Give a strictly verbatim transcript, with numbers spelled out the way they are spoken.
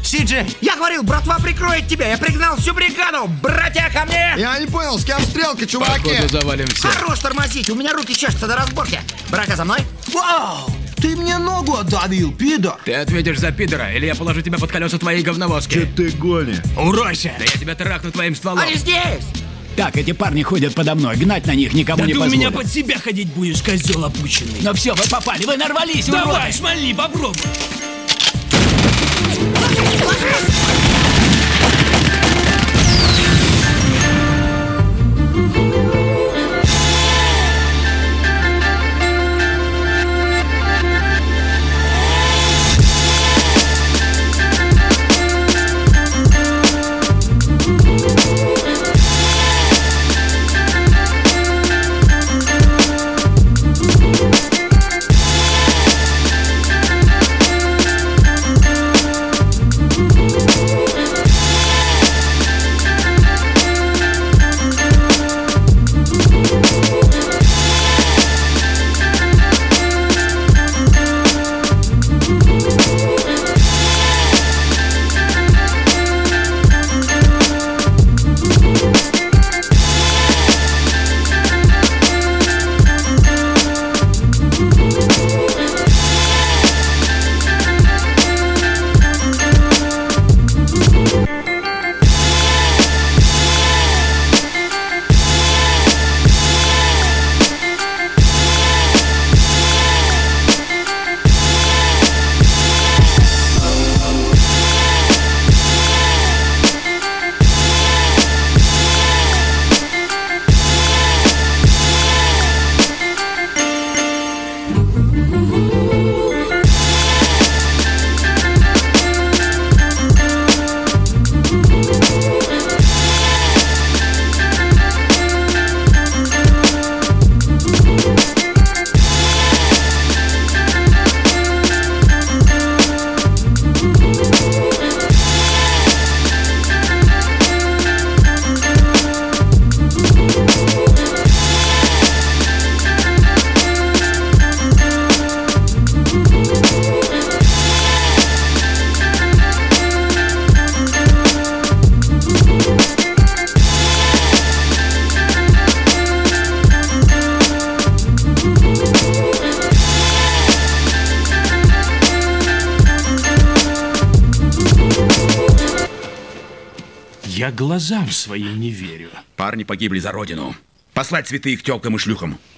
Си-Джей! Я говорил, братва прикроет тебя. Я пригнал всю бригаду. Братья, ко мне! Я не понял, с кем стрелка, чуваки? Походу завалим все. Хорош тормозить, у меня руки чешутся до разборки. Братья, за мной? Вау! Ты мне ногу отдавил, пидор! Ты ответишь за пидора, или я положу тебя под колеса твоей говновозки. Че ты гонишь? Уройся! Да я тебя трахну твоим стволом. Они здесь! Так, эти парни ходят подо мной, гнать на них никому Да не ты у позволю. меня под себя ходить будешь, козел опущенный. Но все, вы попали, вы нарвались, Давай, уроды! шмальни, попробуй. Я глазам своим не верю. Парни погибли за родину. Послать цветы их тёлкам и шлюхам.